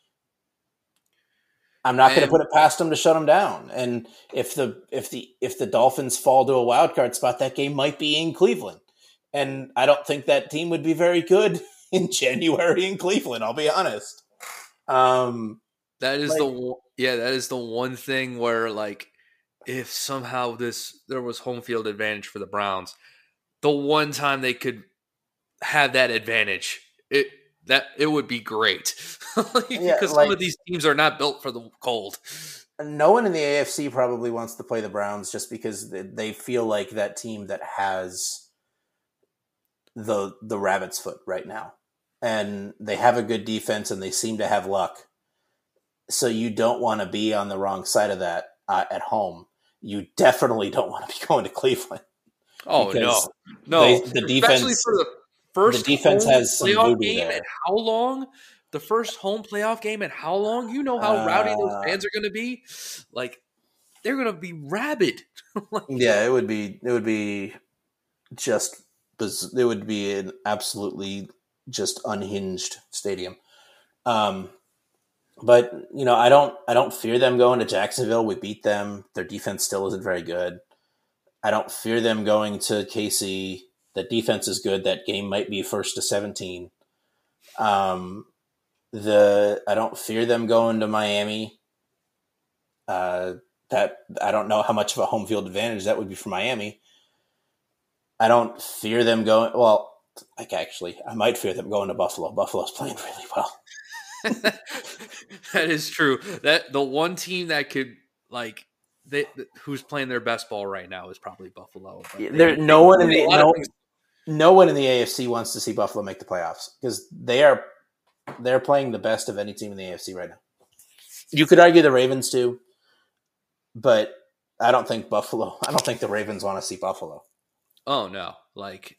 Speaker 4: I'm not going to put it past them to shut them down. And if the Dolphins fall to a wild card spot, that game might be in Cleveland. And I don't think that team would be very good in January in Cleveland, I'll be honest.
Speaker 2: That is the one thing where, like, if somehow there was home field advantage for the Browns, the one time they could have that advantage, it would be great. Because some of these teams are not built for the cold.
Speaker 4: No one in the AFC probably wants to play the Browns just because they feel like that team that has the rabbit's foot right now. And they have a good defense and they seem to have luck. So you don't want to be on the wrong side of that at home. You definitely don't want to be going to Cleveland.
Speaker 2: Oh, no.
Speaker 4: The defense,
Speaker 2: especially for the first
Speaker 4: the defense has some
Speaker 2: playoff
Speaker 4: voodoo
Speaker 2: game
Speaker 4: there.
Speaker 2: and how long? The first home playoff game and how long? You know how rowdy those fans are going to be. Like, they're going to be rabid.
Speaker 4: Yeah, it would be just. It would be an absolutely just unhinged stadium. But I don't fear them going to Jacksonville. We beat them. Their defense still isn't very good. I don't fear them going to KC. The defense is good. That game might be 1-17. I don't fear them going to Miami. That I don't know how much of a home field advantage that would be for Miami. I don't fear them going. Well, I might fear them going to Buffalo. Buffalo's playing really well.
Speaker 2: That is true. That the one team that could who's playing their best ball right now is probably Buffalo.
Speaker 4: No one in the AFC wants to see Buffalo make the playoffs because they're playing the best of any team in the AFC right now. You could argue the Ravens too, but I don't think the Ravens want to see Buffalo.
Speaker 2: Oh no. With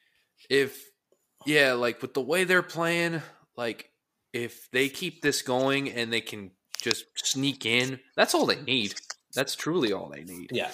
Speaker 2: the way they're playing, if they keep this going and they can just sneak in, that's all they need. That's truly all they need.
Speaker 4: Yeah.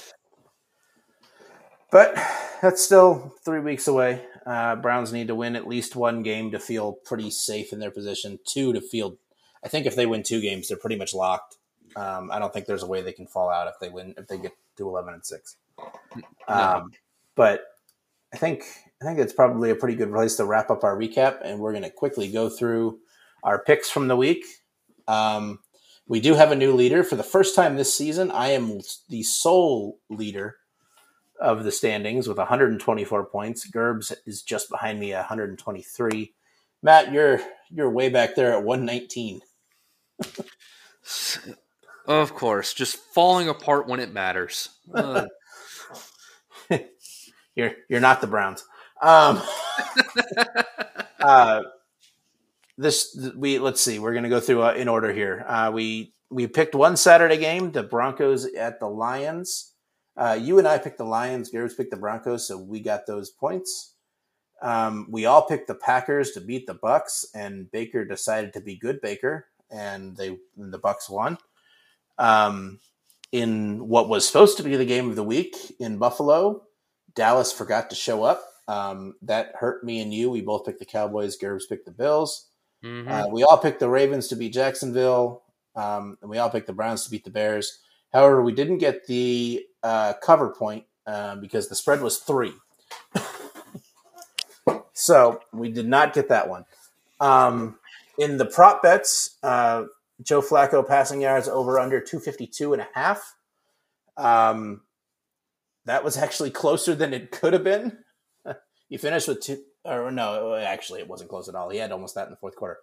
Speaker 4: But that's still 3 weeks away. Browns need to win at least one game to feel pretty safe in their position. Two to feel. I think if they win 2 games, they're pretty much locked. I don't think there's a way they can fall out if they get to 11-6.
Speaker 2: No.
Speaker 4: But I think it's probably a pretty good place to wrap up our recap, and we're going to quickly go through our picks from the week. We do have a new leader for the first time this season. I am the sole leader of the standings with 124 points. Gerbs is just behind me at 123. Matt, you're way back there at 119.
Speaker 2: Of course, just falling apart when it matters.
Speaker 4: You're not the Browns. Let's see. We're going to go through in order here. We picked one Saturday game, the Broncos at the Lions. You and I picked the Lions. Gerbs picked the Broncos, so we got those points. We all picked the Packers to beat the Bucks, and Baker decided to be good Baker, and the Bucks won. In what was supposed to be the game of the week in Buffalo, Dallas forgot to show up. That hurt me and you. We both picked the Cowboys. Gerbs picked the Bills.
Speaker 2: Mm-hmm.
Speaker 4: We all picked the Ravens to beat Jacksonville, and we all picked the Browns to beat the Bears. However, we didn't get the cover point because the spread was 3. So we did not get that one. In the prop bets, Joe Flacco passing yards over under 252.5. That was actually closer than it could have been. He finished with 2, or no, actually it wasn't close at all. He had almost that in the fourth quarter.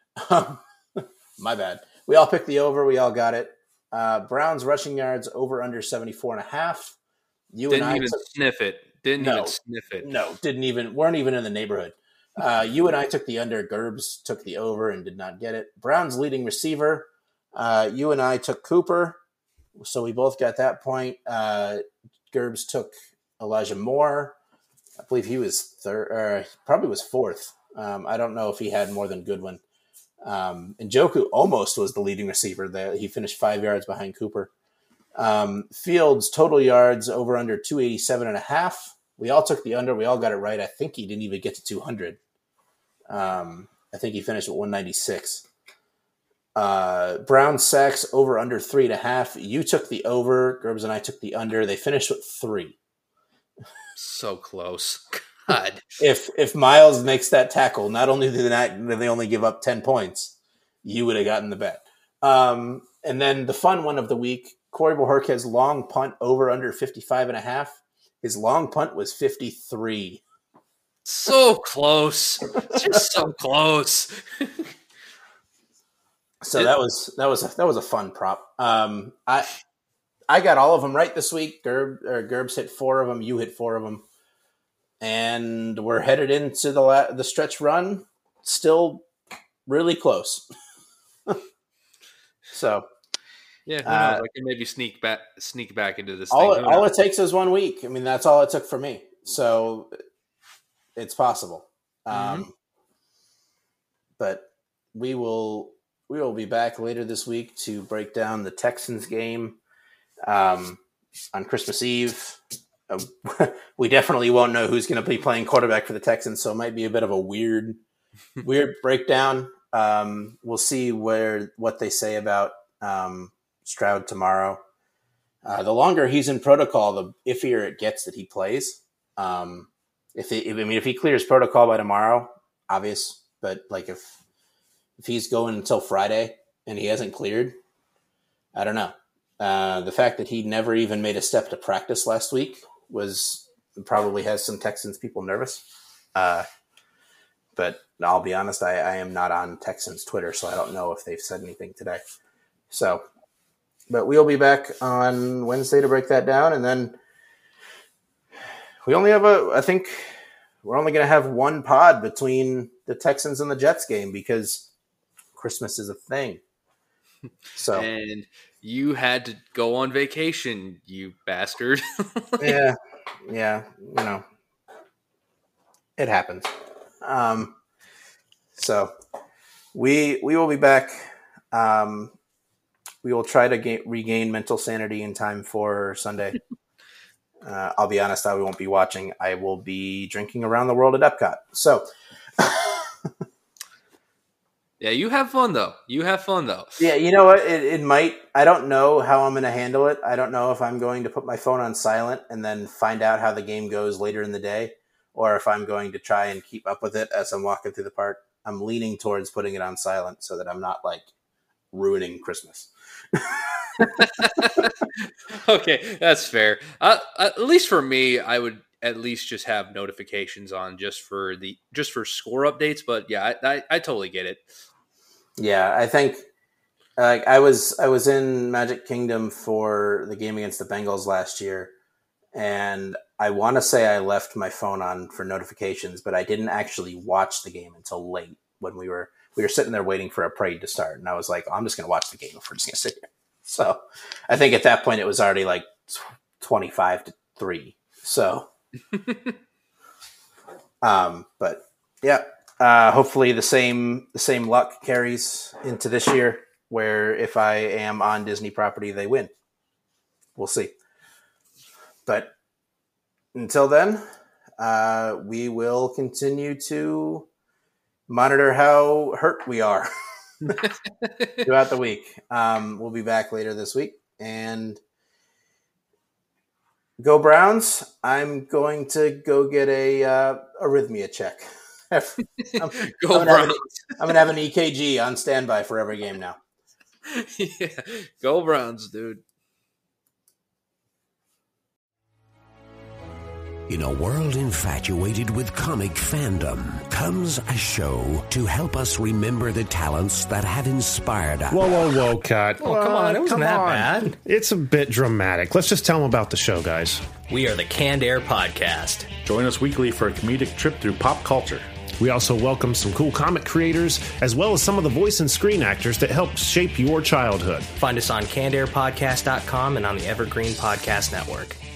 Speaker 4: My bad. We all picked the over. We all got it. Browns rushing yards over under 74.5.
Speaker 2: Didn't even sniff it.
Speaker 4: No, weren't even in the neighborhood. You and I took the under. Gerbs took the over and did not get it. Browns leading receiver. You and I took Cooper, so we both got that point. Gerbs took Elijah Moore. I believe he was third, probably was fourth. I don't know if he had more than Goodwin. And Njoku almost was the leading receiver there. He finished 5 yards behind Cooper. Fields total yards over under 287.5. We all took the under. We all got it right. I think he didn't even get to 200. I think he finished at 196. Brown sacks over under 3.5. You took the over. Gerbs and I took the under. They finished with 3.
Speaker 2: So close. God.
Speaker 4: If Miles makes that tackle, not only do they only give up 10 points, you would have gotten the bet. And then the fun one of the week, Corey Bojorquez's long punt over under 55.5. His long punt was 53.
Speaker 2: So close. Just so close.
Speaker 4: So that was a fun prop. I got all of them right this week. Gerbs hit 4 of them. You hit 4 of them. And we're headed into the stretch run. Still really close. So
Speaker 2: yeah, who knows? I can maybe sneak back into this
Speaker 4: all
Speaker 2: thing.
Speaker 4: All it takes is 1 week. I mean, that's all it took for me. So it's possible. But we will be back later this week to break down the Texans game on Christmas Eve. We definitely won't know who's going to be playing quarterback for the Texans, so it might be a bit of a weird breakdown. We'll see what they say about Stroud tomorrow. The longer he's in protocol, the iffier it gets that he plays. If he clears protocol by tomorrow, obvious. But like if he's going until Friday and he hasn't cleared, I don't know. The fact that he never even made a step to practice last week probably has some Texans people nervous. But I'll be honest, I am not on Texans Twitter, so I don't know if they've said anything today. So, but we'll be back on Wednesday to break that down, and then we only have I think we're only going to have one pod between the Texans and the Jets game because Christmas is a thing. So,
Speaker 2: and you had to go on vacation, you bastard.
Speaker 4: yeah, it happens. So we will be back We will try to regain mental sanity in time for Sunday. I'll be honest, I won't be watching. I will be drinking around the world at Epcot. So,
Speaker 2: yeah, you have fun though.
Speaker 4: Yeah, you know what? It might. I don't know how I'm going to handle it. I don't know if I'm going to put my phone on silent and then find out how the game goes later in the day, or if I'm going to try and keep up with it as I'm walking through the park. I'm leaning towards putting it on silent so that I'm not like ruining Christmas.
Speaker 2: Okay, that's fair. At least for me, I would at least just have notifications on just for score updates. But yeah, I totally get it.
Speaker 4: Yeah, I think I was in Magic Kingdom for the game against the Bengals last year, and I want to say I left my phone on for notifications, but I didn't actually watch the game until late when we were sitting there waiting for a parade to start, and I was like, oh, I'm just going to watch the game if we're just going to sit here. So I think at that point it was already like 25-3. So, but yeah. Hopefully the same luck carries into this year, where if I am on Disney property, they win. We'll see. But until then, we will continue to monitor how hurt we are throughout the week. We'll be back later this week. And go Browns. I'm going to go get a arrhythmia check. I'm going to have an EKG on standby for every game now.
Speaker 2: Yeah, go Browns, dude.
Speaker 5: In a world infatuated with comic fandom comes a show to help us remember the talents that have inspired us.
Speaker 6: Whoa, Cut.
Speaker 7: Oh, come on. It wasn't that bad.
Speaker 6: It's a bit dramatic. Let's just tell them about the show, guys.
Speaker 7: We are the Canned Air Podcast.
Speaker 8: Join us weekly for a comedic trip through pop culture.
Speaker 6: We also welcome some cool comic creators, as well as some of the voice and screen actors that helped shape your childhood.
Speaker 7: Find us on CannedAirPodcast.com and on the Evergreen Podcast Network.